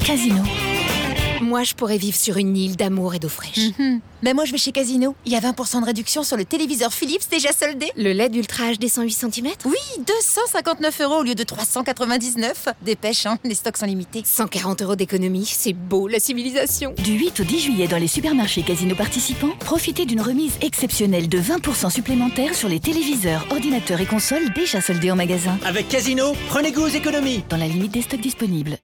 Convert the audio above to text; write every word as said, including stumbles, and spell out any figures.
Casino. Moi, je pourrais vivre sur une île d'amour et d'eau fraîche. Mm-hmm. Ben moi, je vais chez Casino. Il y a vingt pour cent de réduction sur le téléviseur Philips déjà soldé. Le L E D Ultra H D cent huit centimètres? Oui, deux cent cinquante-neuf euros au lieu de trois cent quatre-vingt-dix-neuf. Dépêche, hein, les stocks sont limités. cent quarante euros d'économie, c'est beau, la civilisation. Du huit au dix juillet dans les supermarchés Casino participants, profitez d'une remise exceptionnelle de vingt pour cent supplémentaires sur les téléviseurs, ordinateurs et consoles déjà soldés en magasin. Avec Casino, prenez goût aux économies. Dans la limite des stocks disponibles.